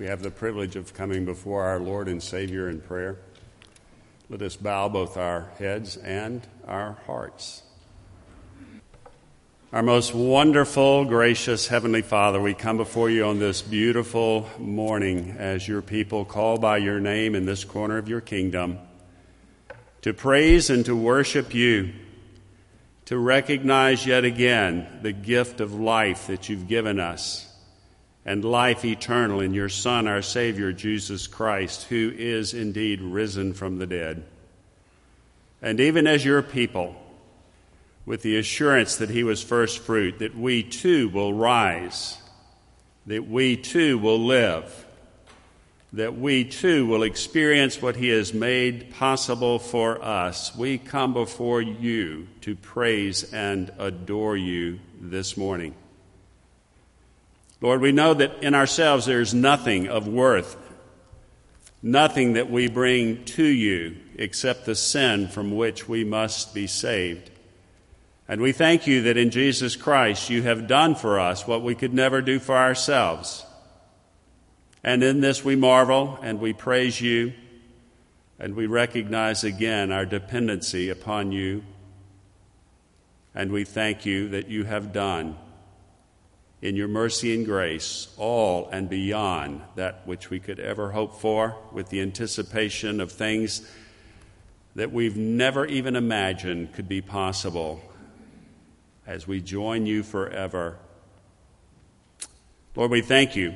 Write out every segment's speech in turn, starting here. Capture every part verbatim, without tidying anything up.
we have the privilege of coming before our Lord and Savior in prayer. Let us bow both our heads and our hearts. Our most wonderful, gracious Heavenly Father, we come before you on this beautiful morning as your people call by your name in this corner of your kingdom to praise and to worship you, to recognize yet again the gift of life that you've given us, and life eternal in your Son, our Savior, Jesus Christ, who is indeed risen from the dead. And even as your people, with the assurance that he was first fruit, that we too will rise, that we too will live, that we too will experience what he has made possible for us, we come before you to praise and adore you this morning. Lord, we know that in ourselves there is nothing of worth, nothing that we bring to you except the sin from which we must be saved. And we thank you that in Jesus Christ you have done for us what we could never do for ourselves. And in this we marvel and we praise you, and we recognize again our dependency upon you. And we thank you that you have done in your mercy and grace all and beyond that which we could ever hope for, with the anticipation of things that we've never even imagined could be possible as we join you forever. Lord, we thank you.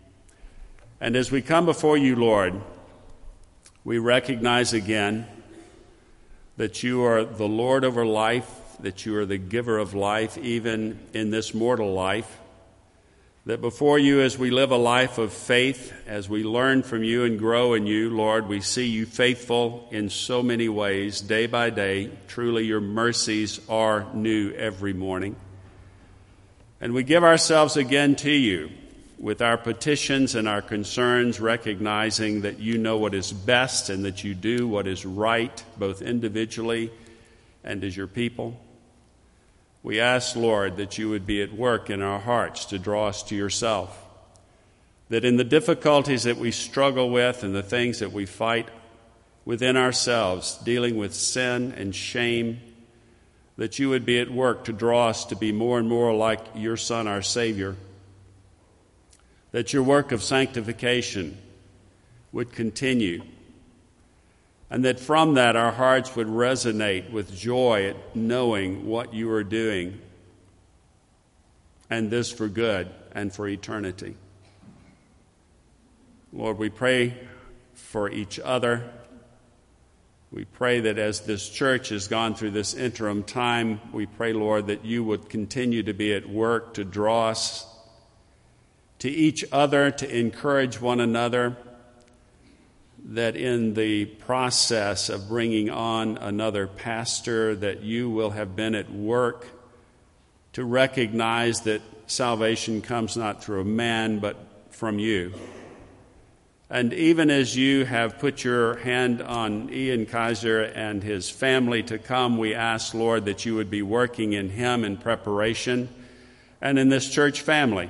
And as we come before you, Lord, we recognize again that you are the Lord over life, that you are the giver of life, even in this mortal life, that before you, as we live a life of faith, as we learn from you and grow in you, Lord, we see you faithful in so many ways, day by day. Truly, your mercies are new every morning. And we give ourselves again to you with our petitions and our concerns, recognizing that you know what is best and that you do what is right, both individually and as your people. We ask, Lord, that you would be at work in our hearts to draw us to yourself, that in the difficulties that we struggle with and the things that we fight within ourselves, dealing with sin and shame, that you would be at work to draw us to be more and more like your Son, our Savior, that your work of sanctification would continue, and that from that our hearts would resonate with joy at knowing what you are doing, and this for good and for eternity. Lord, we pray for each other. We pray that as this church has gone through this interim time, we pray, Lord, that you would continue to be at work to draw us to each other, to encourage one another, that in the process of bringing on another pastor, that you will have been at work to recognize that salvation comes not through a man, but from you. And even as you have put your hand on Ian Kaiser and his family to come, we ask, Lord, that you would be working in him in preparation and in this church family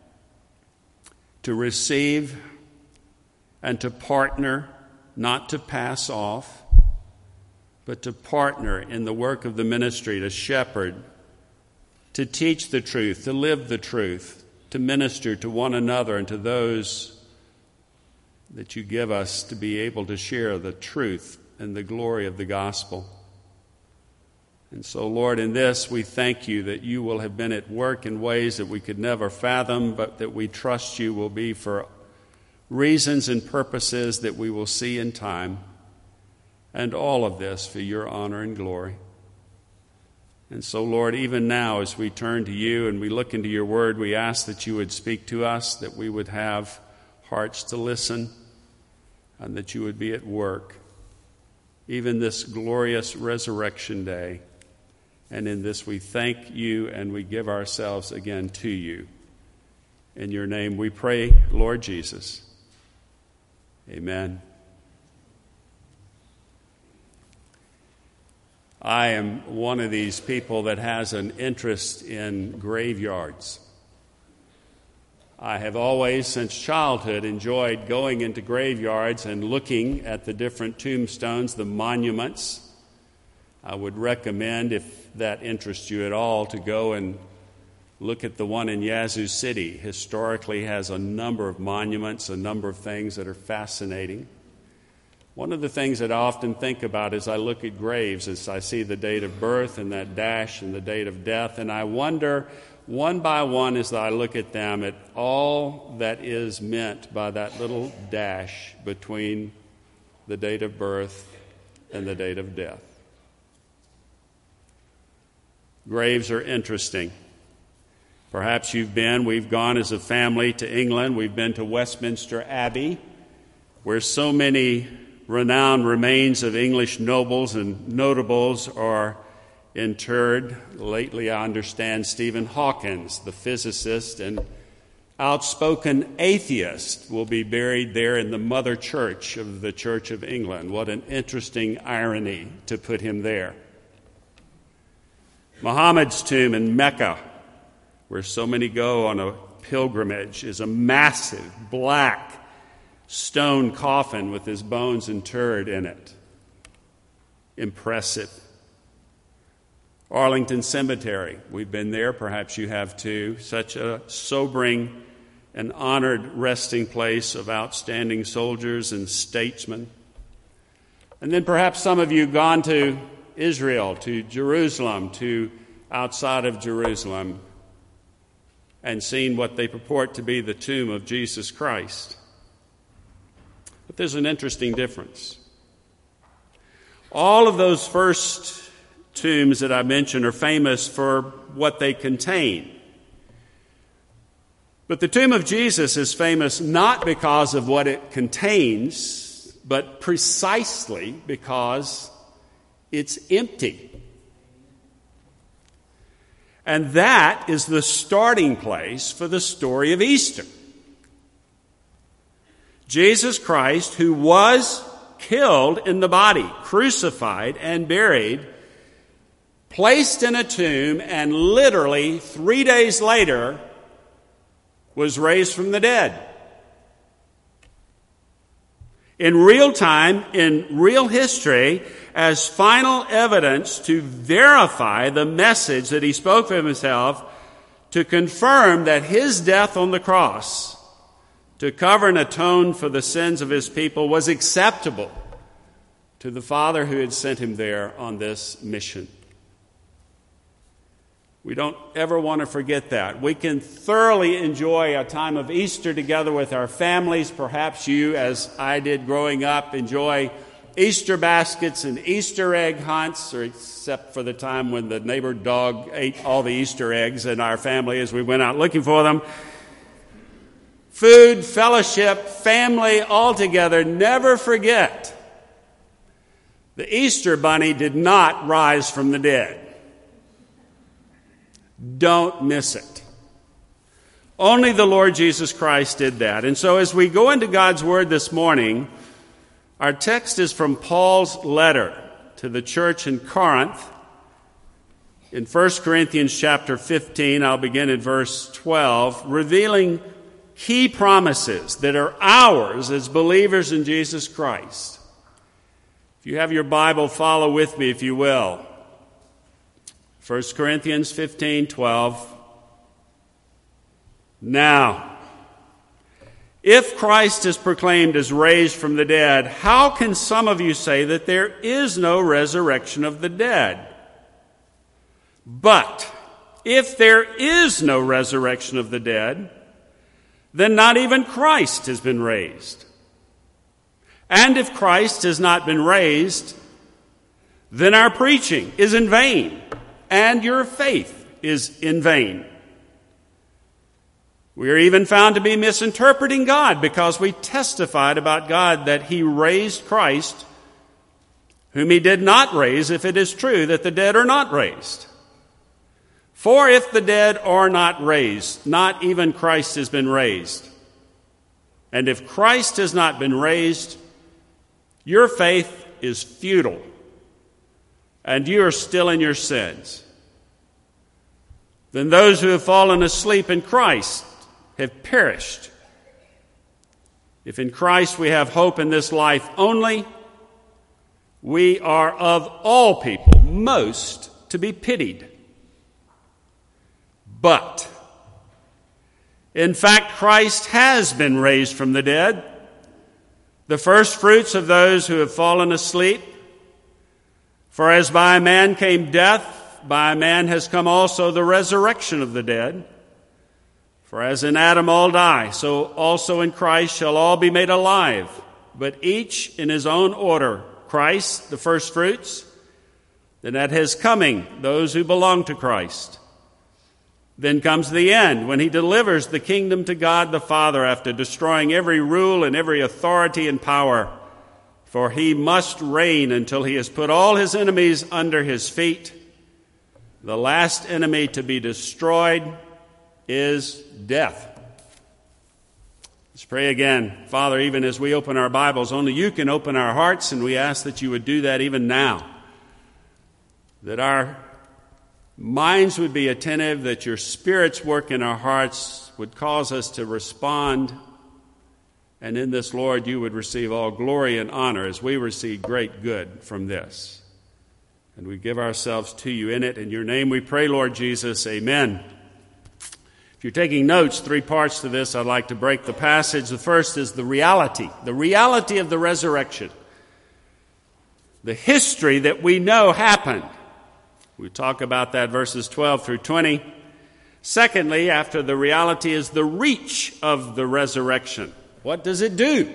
to receive and to partner, not to pass off, but to partner in the work of the ministry, to shepherd, to teach the truth, to live the truth, to minister to one another and to those that you give us to be able to share the truth and the glory of the gospel. And so, Lord, in this we thank you that you will have been at work in ways that we could never fathom, but that we trust you will be for reasons and purposes that we will see in time, and all of this for your honor and glory. And so, Lord, even now as we turn to you and we look into your word, we ask that you would speak to us, that we would have hearts to listen, and that you would be at work, even this glorious resurrection day. And in this we thank you and we give ourselves again to you. In your name we pray, Lord Jesus. Amen. I am one of these people that has an interest in graveyards. I have always, since childhood, enjoyed going into graveyards and looking at the different tombstones, the monuments. I would recommend, if that interests you at all, to go and look at the one in Yazoo City. Historically has a number of monuments, a number of things that are fascinating. One of the things that I often think about as I look at graves is I see the date of birth and that dash and the date of death, and I wonder, one by one, as I look at them, at all that is meant by that little dash between the date of birth and the date of death. Graves are interesting. Perhaps you've been, we've gone as a family to England. We've been to Westminster Abbey, where so many renowned remains of English nobles and notables are interred. Lately, I understand Stephen Hawkins, the physicist and outspoken atheist, will be buried there in the mother church of the Church of England. What an interesting irony to put him there. Muhammad's tomb in Mecca, where so many go on a pilgrimage, is a massive black stone coffin with his bones interred in it. Impressive. Arlington Cemetery, we've been there, perhaps you have too. Such a sobering and honored resting place of outstanding soldiers and statesmen. And then perhaps some of you have gone to Israel, to Jerusalem, to outside of Jerusalem, and seen what they purport to be the tomb of Jesus Christ. But there's an interesting difference. All of those first tombs that I mentioned are famous for what they contain. But the tomb of Jesus is famous not because of what it contains, but precisely because it's empty. And that is the starting place for the story of Easter. Jesus Christ, who was killed in the body, crucified and buried, placed in a tomb, and literally three days later was raised from the dead. In real time, in real history, as final evidence to verify the message that he spoke of himself, to confirm that his death on the cross to cover and atone for the sins of his people was acceptable to the Father who had sent him there on this mission. We don't ever want to forget that. We can thoroughly enjoy a time of Easter together with our families. Perhaps you, as I did growing up, enjoy Easter baskets and Easter egg hunts, or except for the time when the neighbor dog ate all the Easter eggs in our family as we went out looking for them. Food, fellowship, family, all together. Never forget, the Easter bunny did not rise from the dead. Don't miss it. Only the Lord Jesus Christ did that. And so as we go into God's Word this morning, our text is from Paul's letter to the church in Corinth. In First Corinthians chapter fifteen, I'll begin at verse twelve, revealing key promises that are ours as believers in Jesus Christ. If you have your Bible, follow with me, if you will. First Corinthians fifteen twelve. Now, if Christ is proclaimed as raised from the dead, how can some of you say that there is no resurrection of the dead? But if there is no resurrection of the dead, then not even Christ has been raised. And if Christ has not been raised, then our preaching is in vain, and your faith is in vain. We are even found to be misinterpreting God because we testified about God that he raised Christ, whom he did not raise, if it is true that the dead are not raised. For if the dead are not raised, not even Christ has been raised. And if Christ has not been raised, your faith is futile, and you are still in your sins. Then those who have fallen asleep in Christ have perished. If in Christ we have hope in this life only, we are of all people most to be pitied. But, in fact, Christ has been raised from the dead, the first fruits of those who have fallen asleep. For as by a man came death, by a man has come also the resurrection of the dead. For as in Adam all die, so also in Christ shall all be made alive, but each in his own order. Christ, the first fruits, then at his coming, those who belong to Christ. Then comes the end, when he delivers the kingdom to God the Father after destroying every rule and every authority and power. For he must reign until he has put all his enemies under his feet. The last enemy to be destroyed is death. Let's pray again. Father, even as we open our Bibles, only you can open our hearts, and we ask that you would do that even now. That our minds would be attentive, that your Spirit's work in our hearts would cause us to respond. And in this, Lord, you would receive all glory and honor as we receive great good from this. And we give ourselves to you in it. In your name we pray, Lord Jesus. Amen. If you're taking notes, three parts to this, I'd like to break the passage. The first is the reality, the reality of the resurrection. The history that we know happened. We talk about that verses twelve through twenty. Secondly, after the reality is the reach of the resurrection. What does it do?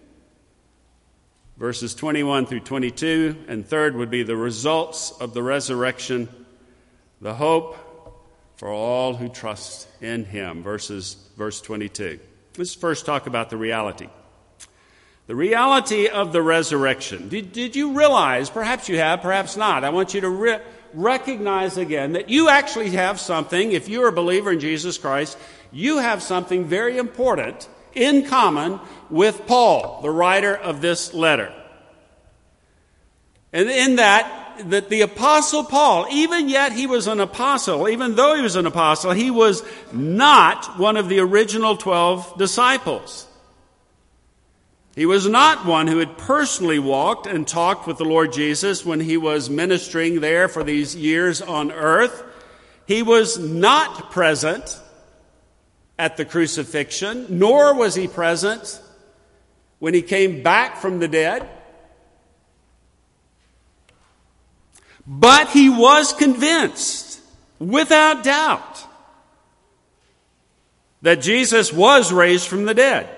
Verses twenty-one through twenty-two. And third would be the results of the resurrection, the hope for all who trust in him. Verses, verse twenty-two. Let's first talk about the reality. The reality of the resurrection. Did, did you realize, perhaps you have, perhaps not, I want you to re- recognize again that you actually have something, if you're a believer in Jesus Christ, you have something very important in common with Paul, the writer of this letter. And in that, that the Apostle Paul, even yet he was an apostle, even though he was an apostle, he was not one of the original twelve disciples. He was not one who had personally walked and talked with the Lord Jesus when he was ministering there for these years on earth. He was not present at the crucifixion, nor was he present when he came back from the dead. But he was convinced, without doubt, that Jesus was raised from the dead.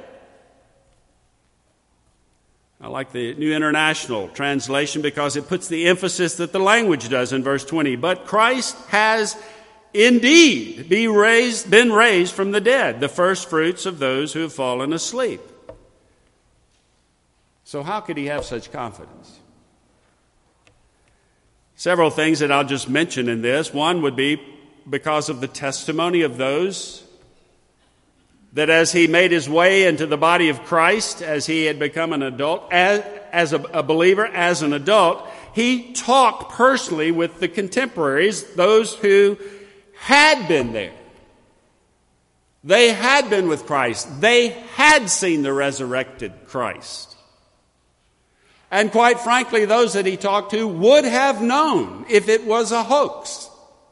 I like the New International Translation because it puts the emphasis that the language does in verse twenty. But Christ has indeed be raised, been raised from the dead, the first fruits of those who have fallen asleep. So how could he have such confidence? Several things that I'll just mention in this. One would be because of the testimony of those that as he made his way into the body of Christ, as he had become an adult, as, as a, a believer, as an adult, he talked personally with the contemporaries, those who had been there. They had been with Christ. They had seen the resurrected Christ. And quite frankly, those that he talked to would have known if it was a hoax.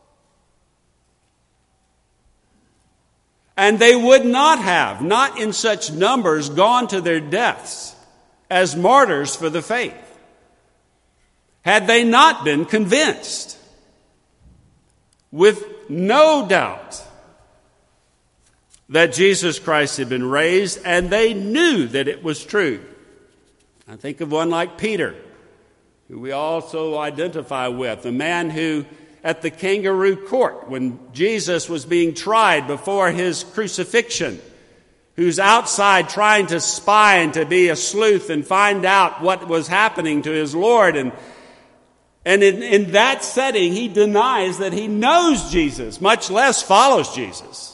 And they would not have, not in such numbers, gone to their deaths as martyrs for the faith, had they not been convinced, with no doubt, that Jesus Christ had been raised, and they knew that it was true. I think of one like Peter, who we also identify with, a man who at the kangaroo court when Jesus was being tried before his crucifixion, who's outside trying to spy and to be a sleuth and find out what was happening to his Lord. And, and in, in that setting, he denies that he knows Jesus, much less follows Jesus.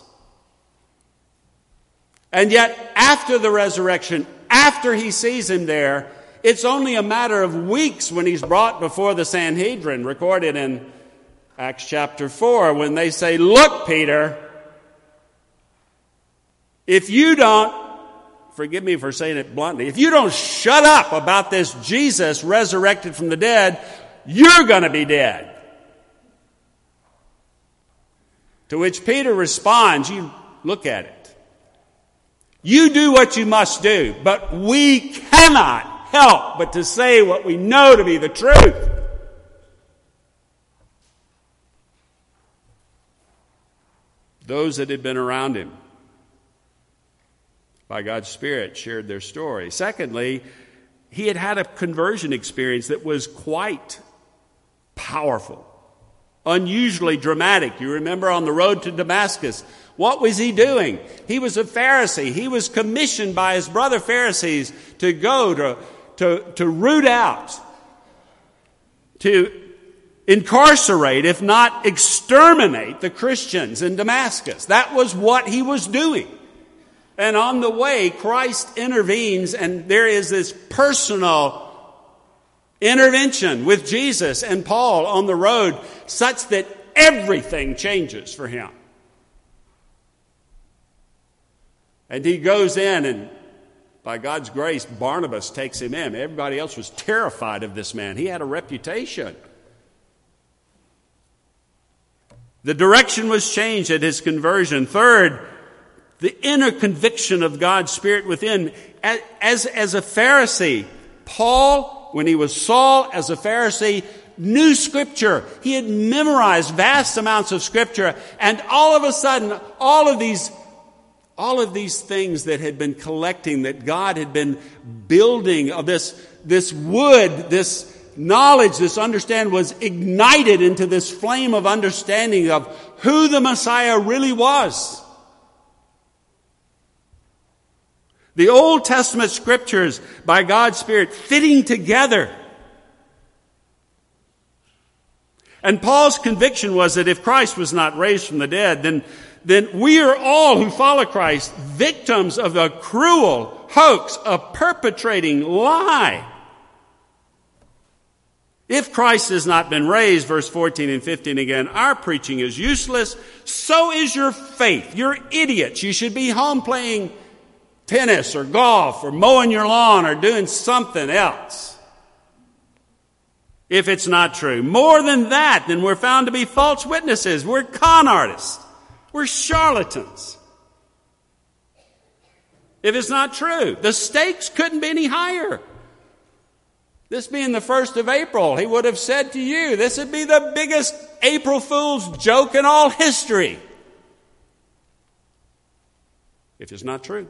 And yet, after the resurrection, after he sees him there, it's only a matter of weeks when he's brought before the Sanhedrin, recorded in Acts chapter four, when they say, "Look, Peter, If you don't, forgive me for saying it bluntly, if you don't shut up about this Jesus resurrected from the dead, you're going to be dead. To which Peter responds, you look at it. You do what you must do, but we cannot help but to say what we know to be the truth. Those that had been around him by God's Spirit shared their story. Secondly, he had had a conversion experience that was quite powerful, unusually dramatic. You remember on the road to Damascus, what was he doing? He was a Pharisee. He was commissioned by his brother Pharisees to go to, to, to root out, to incarcerate, if not exterminate, the Christians in Damascus. That was what he was doing. And on the way, Christ intervenes, and there is this personal intervention with Jesus and Paul on the road, such that everything changes for him. And he goes in, and by God's grace, Barnabas takes him in. Everybody else was terrified of this man. He had a reputation. The direction was changed at his conversion. Third, the inner conviction of God's Spirit within. As, as a Pharisee, Paul, when he was Saul, as a Pharisee, knew Scripture. He had memorized vast amounts of Scripture. And all of a sudden, all of these, all of these things that had been collecting, that God had been building, of this, this wood, this knowledge, this understanding, was ignited into this flame of understanding of who the Messiah really was. The Old Testament scriptures, by God's Spirit, fitting together. And Paul's conviction was that if Christ was not raised from the dead, then, then we are all who follow Christ victims of a cruel hoax, a perpetrating lie. If Christ has not been raised, verse fourteen and fifteen again, our preaching is useless. So is your faith. You're idiots. You should be home playing tennis or golf or mowing your lawn or doing something else. If it's not true. More than that, then we're found to be false witnesses. We're con artists. We're charlatans. If it's not true, the stakes couldn't be any higher. This being the first of April, he would have said to you, this would be the biggest April Fool's joke in all history. If it's not true.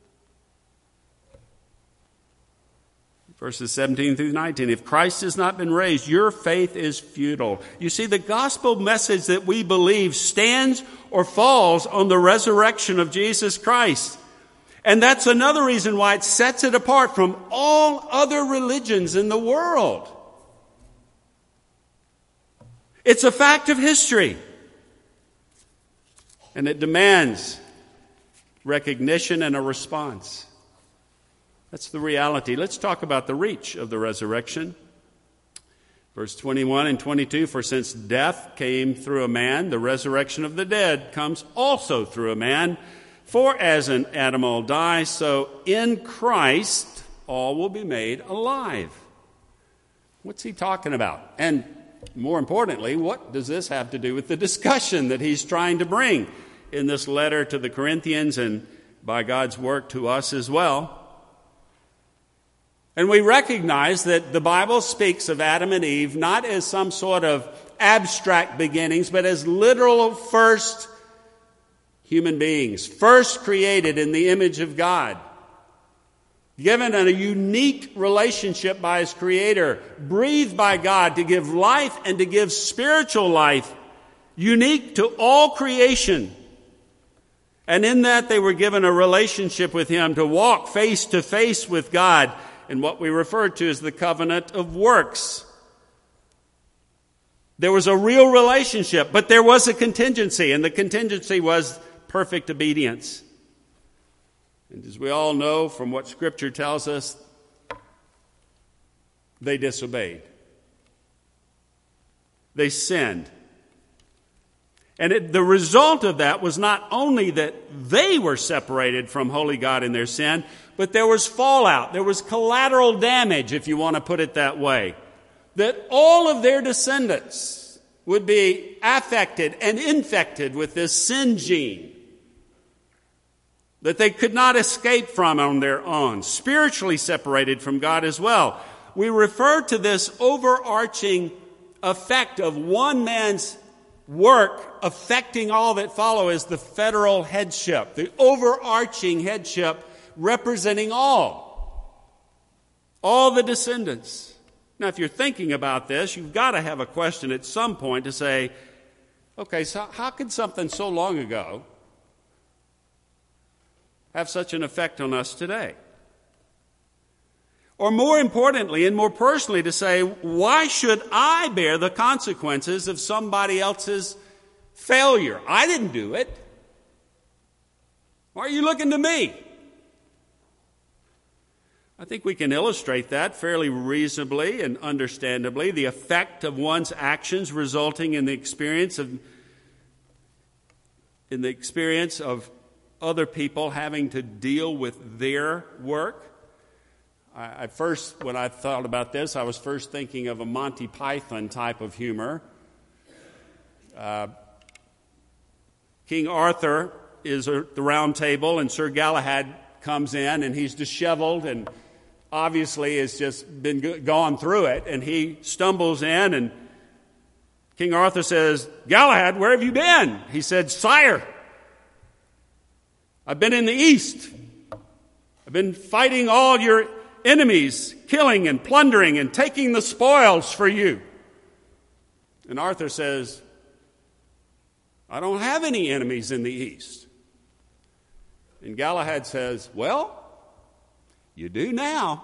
Verses seventeen through nineteen, if Christ has not been raised, your faith is futile. You see, the gospel message that we believe stands or falls on the resurrection of Jesus Christ. And that's another reason why it sets it apart from all other religions in the world. It's a fact of history. And it demands recognition and a response. That's the reality. Let's talk about the reach of the resurrection. Verse twenty-one and twenty-two, for since death came through a man, the resurrection of the dead comes also through a man. For as an animal dies, so in Christ all will be made alive. What's he talking about? And more importantly, what does this have to do with the discussion that he's trying to bring in this letter to the Corinthians and by God's work to us as well? And we recognize that the Bible speaks of Adam and Eve not as some sort of abstract beginnings, but as literal first human beings, first created in the image of God, given a unique relationship by his Creator, breathed by God to give life and to give spiritual life, unique to all creation. And in that they were given a relationship with him to walk face to face with God in what we refer to as the covenant of works. There was a real relationship, but there was a contingency, and the contingency was perfect obedience. And as we all know from what Scripture tells us, they disobeyed. They sinned. And it, the result of that was not only that they were separated from holy God in their sin, but there was fallout. There was collateral damage, if you want to put it that way. That all of their descendants would be affected and infected with this sin gene that they could not escape from on their own, spiritually separated from God as well. We refer to this overarching effect of one man's work affecting all that follow as the federal headship, the overarching headship representing all, all the descendants. Now, if you're thinking about this, you've got to have a question at some point to say, okay, so how could something so long ago have such an effect on us today? Or more importantly and more personally to say, why should I bear the consequences of somebody else's failure? I didn't do it. Why are you looking to me? I think we can illustrate that fairly reasonably and understandably, the effect of one's actions resulting in the experience of in the experience of other people having to deal with their work. I, I first, when I thought about this, I was first thinking of a Monty Python type of humor. Uh, King Arthur is at the round table, and Sir Galahad comes in, and he's disheveled and obviously has just been gone through it, and he stumbles in, and King Arthur says, "Galahad, where have you been?" He said, "Sire, I've been in the east. I've been fighting all your enemies, killing and plundering and taking the spoils for you." And Arthur says, "I don't have any enemies in the east." And Galahad says, "Well, you do now."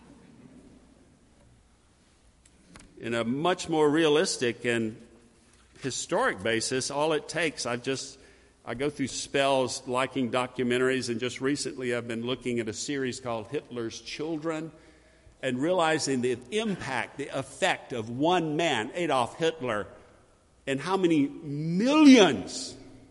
In a much more realistic and historic basis, all it takes, I just, I go through spells liking documentaries, and just recently I've been looking at a series called Hitler's Children and realizing the impact, the effect of one man, Adolf Hitler, and how many millions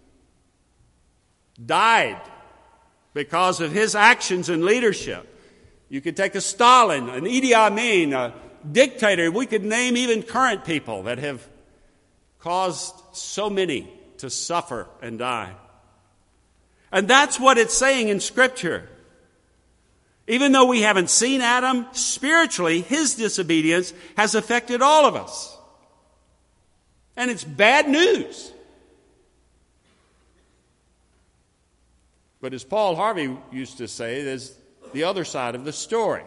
died because of his actions and leadership. You could take a Stalin, an Idi Amin, a dictator. We could name even current people that have caused so many to suffer and die. And that's what it's saying in Scripture. Even though we haven't seen Adam, spiritually, his disobedience has affected all of us. And it's bad news. But as Paul Harvey used to say, there's the other side of the story.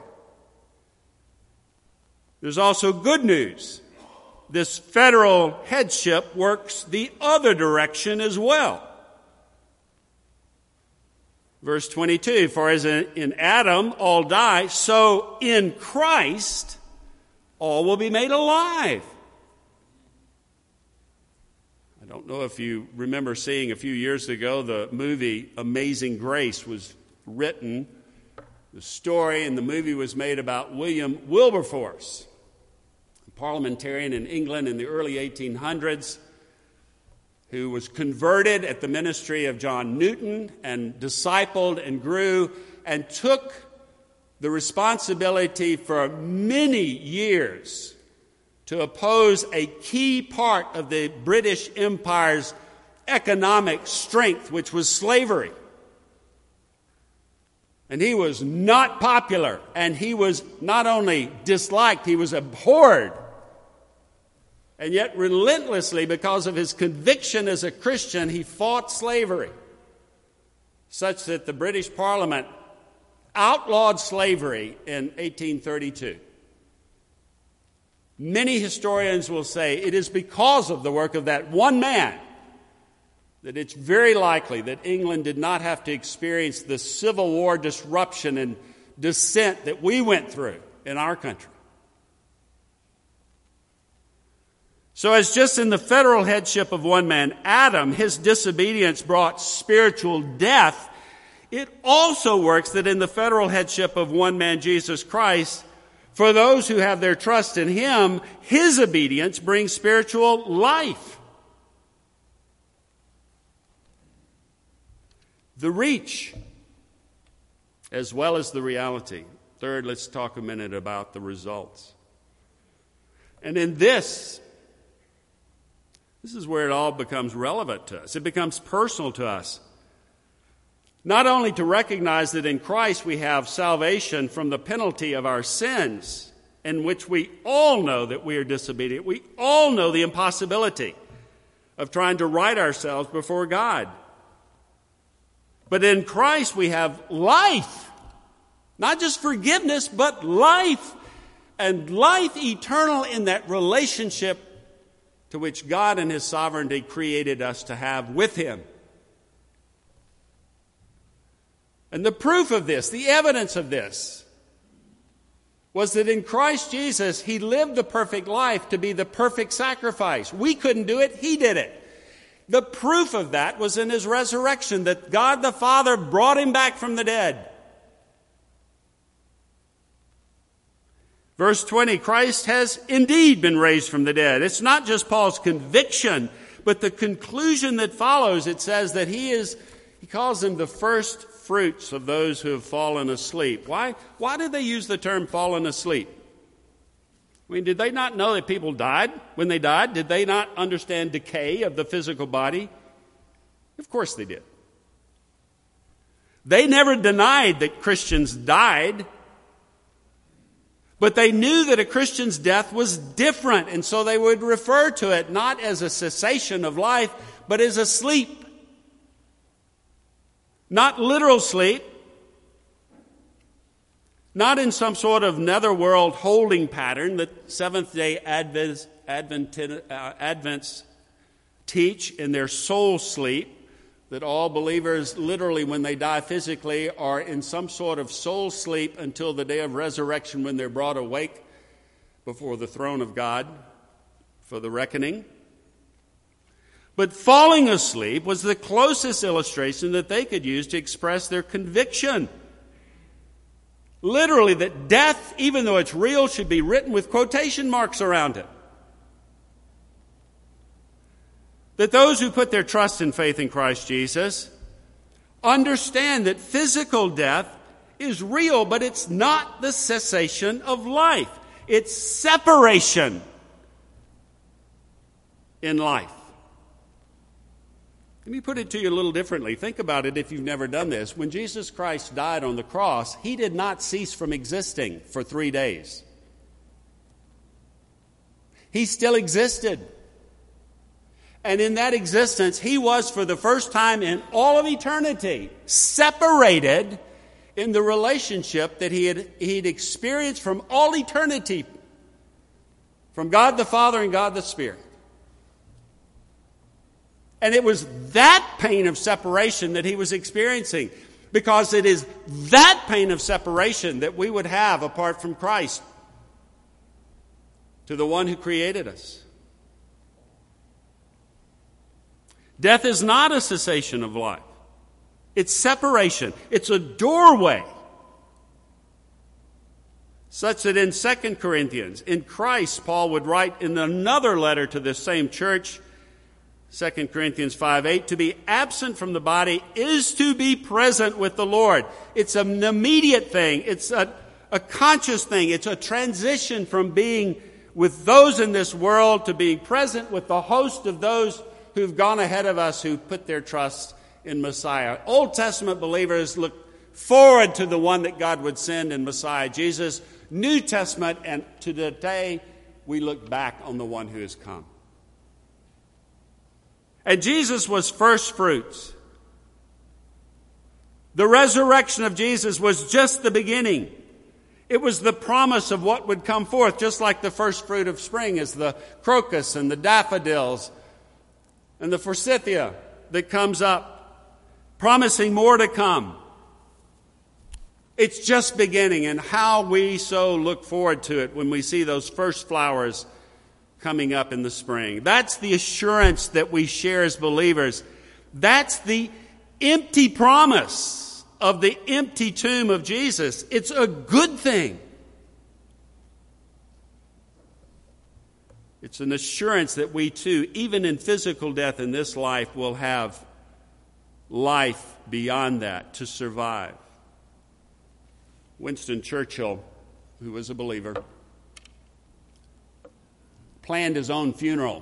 There's also good news. This federal headship works the other direction as well. Verse twenty-two, "For as in Adam all die, so in Christ all will be made alive." I don't know if you remember seeing a few years ago the movie Amazing Grace was written. The story in the movie was made about William Wilberforce, a parliamentarian in England in the early eighteen hundreds, who was converted at the ministry of John Newton and discipled and grew and took the responsibility for many years to oppose a key part of the British Empire's economic strength, which was slavery. And he was not popular, and he was not only disliked, he was abhorred. And yet relentlessly, because of his conviction as a Christian, he fought slavery, such that the British Parliament outlawed slavery in eighteen thirty-two. Many historians will say it is because of the work of that one man that it's very likely that England did not have to experience the Civil War disruption and dissent that we went through in our country. So as just in the federal headship of one man, Adam, his disobedience brought spiritual death, it also works that in the federal headship of one man, Jesus Christ, for those who have their trust in him, his obedience brings spiritual life. the reach as well as the reality. Third, let's talk a minute about the results. And in this, this is where it all becomes relevant to us. It becomes personal to us. Not only to recognize that in Christ we have salvation from the penalty of our sins, in which we all know that we are disobedient. We all know the impossibility of trying to right ourselves before God. But in Christ we have life. Not just forgiveness, but life. And life eternal in that relationship to which God in His sovereignty created us to have with Him. And the proof of this, the evidence of this, was that in Christ Jesus, He lived the perfect life to be the perfect sacrifice. We couldn't do it, He did it. The proof of that was in His resurrection, that God the Father brought Him back from the dead. Verse twenty, Christ has indeed been raised from the dead. It's not just Paul's conviction, but the conclusion that follows. It says that He is, he calls Him the first fruits of those who have fallen asleep. Why, why did they use the term fallen asleep? I mean, did they not know that people died when they died? Did they not understand decay of the physical body? Of course they did. They never denied that Christians died, but they knew that a Christian's death was different, and so they would refer to it not as a cessation of life, but as a sleep. Not literal sleep, not in some sort of netherworld holding pattern that Seventh-day Advents, Advent, uh, Advents teach in their soul sleep, that all believers literally when they die physically are in some sort of soul sleep until the day of resurrection when they're brought awake before the throne of God for the reckoning. But falling asleep was the closest illustration that they could use to express their conviction. Literally, that death, even though it's real, should be written with quotation marks around it. That those who put their trust and faith in Christ Jesus understand that physical death is real, but it's not the cessation of life. It's separation in life. Let me put it to you a little differently. Think about it if you've never done this. When Jesus Christ died on the cross, He did not cease from existing for three days. He still existed. And in that existence, He was for the first time in all of eternity separated in the relationship that He had he'd experienced from all eternity from God the Father and God the Spirit. And it was that pain of separation that He was experiencing, because it is that pain of separation that we would have apart from Christ to the one who created us. Death is not a cessation of life. It's separation. It's a doorway. Such that in Second Corinthians, in Christ, Paul would write in another letter to this same church, Second Corinthians five eight, to be absent from the body is to be present with the Lord. It's an immediate thing. It's a, a conscious thing. It's a transition from being with those in this world to being present with the host of those who've gone ahead of us, who put their trust in Messiah. Old Testament believers look forward to the one that God would send in Messiah Jesus. New Testament, and to today, we look back on the one who has come. And Jesus was first fruits. The resurrection of Jesus was just the beginning. It was the promise of what would come forth, just like the first fruit of spring is the crocus and the daffodils and the forsythia that comes up, promising more to come. It's just beginning, and how we so look forward to it when we see those first flowers coming up in the spring. That's the assurance that we share as believers. That's the empty promise of the empty tomb of Jesus. It's a good thing. It's an assurance that we too, even in physical death in this life, will have life beyond that to survive. Winston Churchill, who was a believer, planned his own funeral.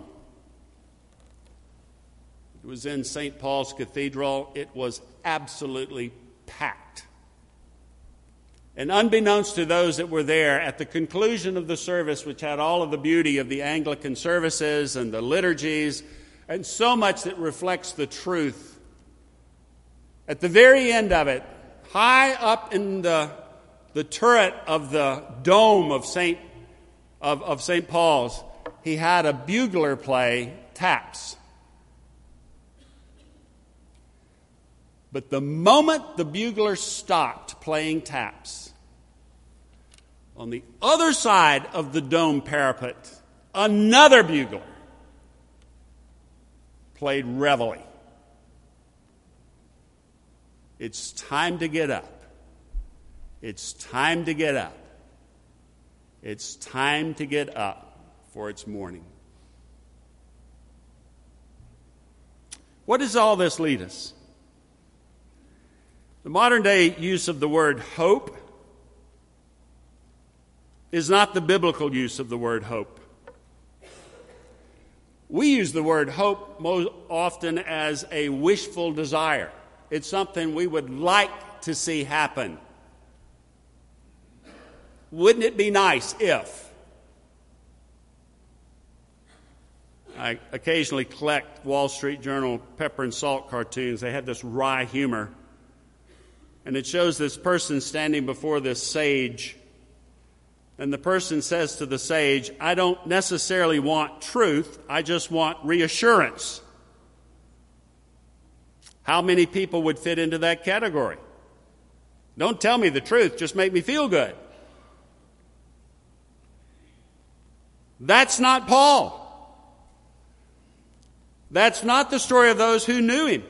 It was in Saint Paul's Cathedral. It was absolutely packed. And unbeknownst to those that were there, at the conclusion of the service, which had all of the beauty of the Anglican services and the liturgies, and so much that reflects the truth, at the very end of it, high up in the, the turret of the dome of Saint of, of Saint Paul's, he had a bugler play taps. But the moment the bugler stopped playing taps, on the other side of the dome parapet, another bugler played reveille. It's time to get up. It's time to get up. It's time to get up for its morning. What does all this lead us? The modern day use of the word hope is not the biblical use of the word hope. We use the word hope most often as a wishful desire. It's something we would like to see happen. Wouldn't it be nice if? I occasionally collect Wall Street Journal pepper and salt cartoons. They have this wry humor. And it shows this person standing before this sage. And the person says to the sage, I don't necessarily want truth, I just want reassurance. How many people would fit into that category? Don't tell me the truth, just make me feel good. That's not Paul. That's not the story of those who knew him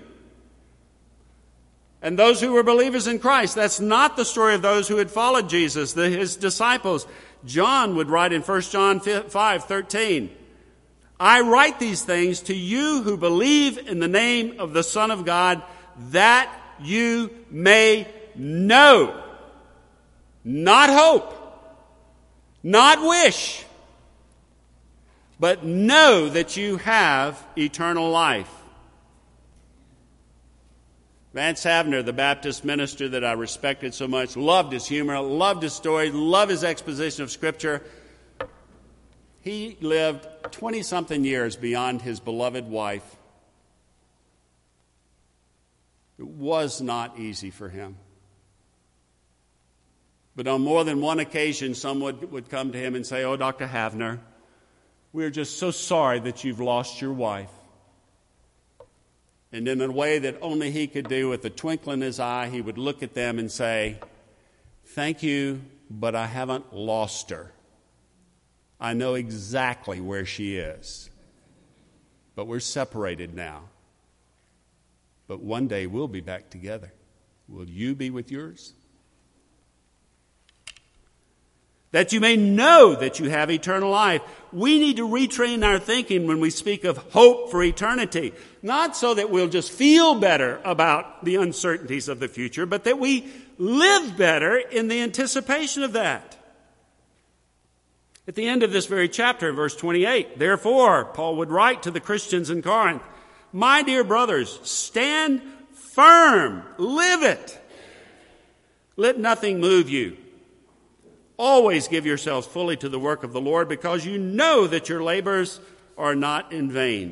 and those who were believers in Christ. That's not the story of those who had followed Jesus, the, his disciples. John would write in First John five thirteen, I write these things to you who believe in the name of the Son of God, that you may know, not hope, not wish, but know that you have eternal life. Vance Havner, the Baptist minister that I respected so much, loved his humor, loved his story, loved his exposition of Scripture. He lived twenty-something years beyond his beloved wife. It was not easy for him. But on more than one occasion, someone would come to him and say, oh, Doctor Havner, we're just so sorry that you've lost your wife. And in a way that only he could do, with a twinkle in his eye, he would look at them and say, thank you, but I haven't lost her. I know exactly where she is. But we're separated now. But one day we'll be back together. Will you be with yours? That you may know that you have eternal life. We need to retrain our thinking when we speak of hope for eternity. Not so that we'll just feel better about the uncertainties of the future, but that we live better in the anticipation of that. At the end of this very chapter, verse twenty-eight, therefore, Paul would write to the Christians in Corinth, my dear brothers, stand firm, live it. Let nothing move you. Always give yourselves fully to the work of the Lord, because you know that your labors are not in vain.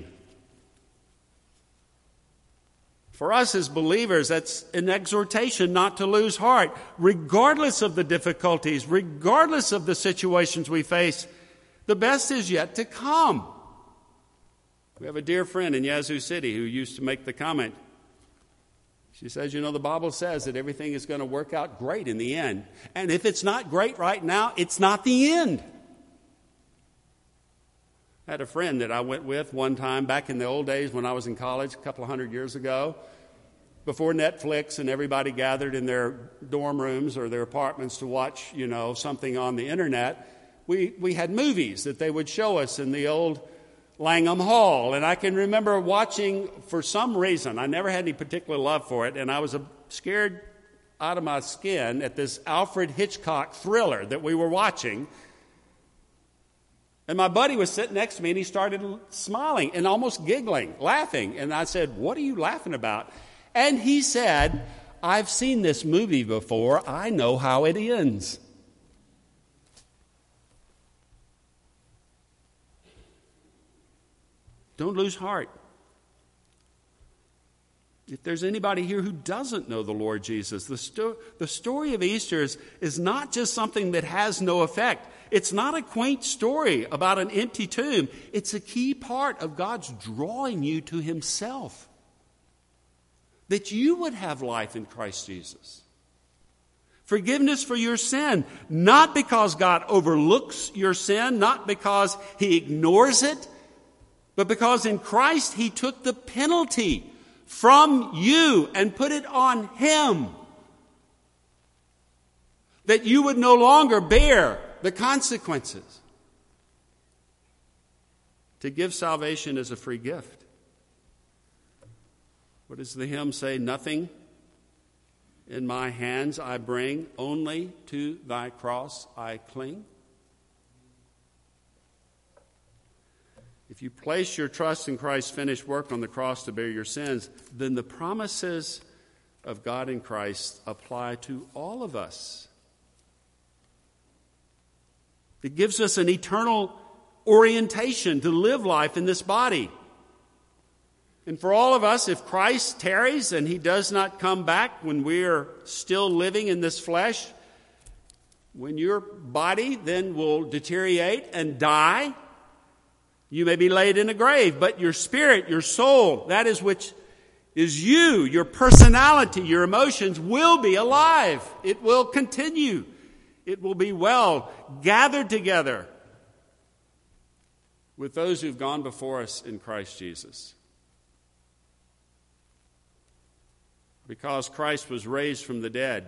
For us as believers, that's an exhortation not to lose heart. Regardless of the difficulties, regardless of the situations we face, the best is yet to come. We have a dear friend in Yazoo City who used to make the comment. She says, you know, the Bible says that everything is going to work out great in the end. And if it's not great right now, it's not the end. I had a friend that I went with one time back in the old days when I was in college a couple of hundred years ago, before Netflix and everybody gathered in their dorm rooms or their apartments to watch, you know, something on the internet. We, we had movies that they would show us in the old Langham Hall. And I can remember watching, for some reason, I never had any particular love for it, and I was scared out of my skin at this Alfred Hitchcock thriller that we were watching. And my buddy was sitting next to me, and he started smiling and almost giggling, laughing. And I said, "What are you laughing about?" And he said, "I've seen this movie before. I know how it ends." Don't lose heart. If there's anybody here who doesn't know the Lord Jesus, the, sto- the story of Easter is, is not just something that has no effect. It's not a quaint story about an empty tomb. It's a key part of God's drawing you to himself. That you would have life in Christ Jesus. Forgiveness for your sin, not because God overlooks your sin, not because he ignores it, but because in Christ he took the penalty from you and put it on him. That you would no longer bear the consequences. To give salvation is a free gift. What does the hymn say? Nothing in my hands I bring, only to thy cross I cling. If you place your trust in Christ's finished work on the cross to bear your sins, then the promises of God in Christ apply to all of us. It gives us an eternal orientation to live life in this body. And for all of us, if Christ tarries and he does not come back when we are still living in this flesh, when your body then will deteriorate and die, you may be laid in a grave, but your spirit, your soul, that is which is you, your personality, your emotions will be alive. It will continue. It will be well gathered together with those who've gone before us in Christ Jesus. Because Christ was raised from the dead,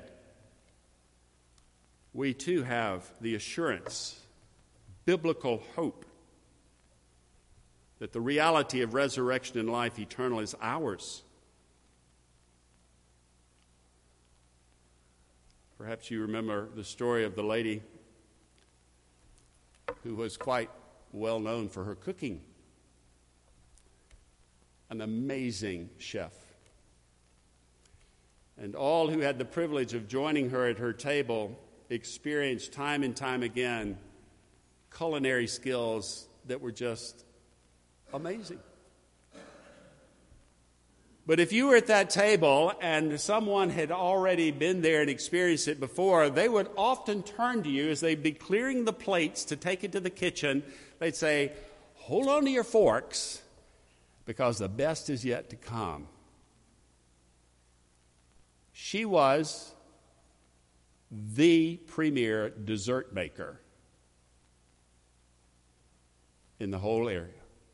we too have the assurance, biblical hope, that the reality of resurrection and life eternal is ours. Perhaps you remember the story of the lady who was quite well known for her cooking. An amazing chef. And all who had the privilege of joining her at her table experienced time and time again culinary skills that were just amazing. But if you were at that table and someone had already been there and experienced it before, they would often turn to you as they'd be clearing the plates to take it to the kitchen. They'd say, "Hold on to your forks because the best is yet to come." She was the premier dessert maker in the whole area.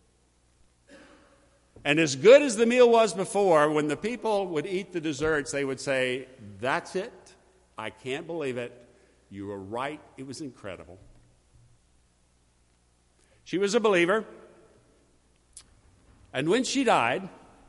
And as good as the meal was before, when the people would eat the desserts, they would say, "That's it. I can't believe it. You were right. It was incredible." She was a believer. And when she died,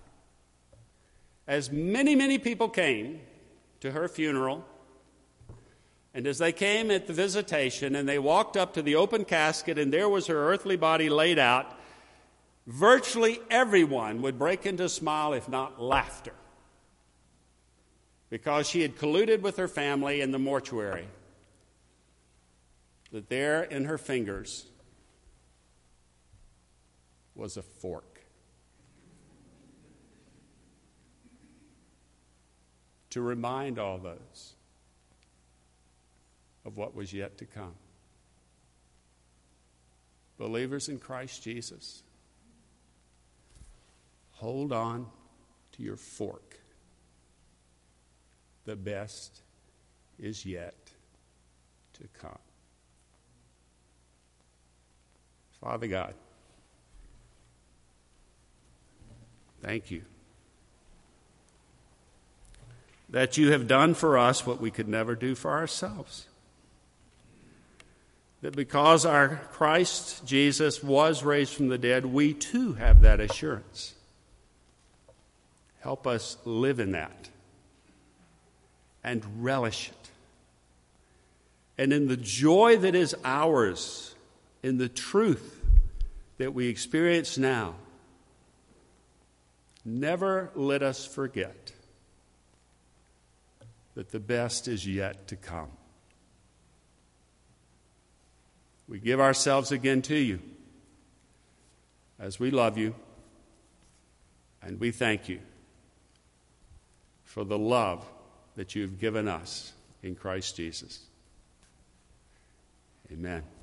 as many, many people came to her funeral, and as they came at the visitation and they walked up to the open casket and there was her earthly body laid out, virtually everyone would break into a smile, if not laughter, because she had colluded with her family in the mortuary, that there in her fingers was a fork. To remind all those of what was yet to come. Believers in Christ Jesus, hold on to your fork. The best is yet to come. Father God, thank you that you have done for us what we could never do for ourselves. that because our Christ Jesus was raised from the dead, we too have that assurance. Help us live in that and relish it. And in the joy that is ours, in the truth that we experience now, never let us forget that the best is yet to come. We give ourselves again to you as we love you, and we thank you for the love that you've given us in Christ Jesus. Amen.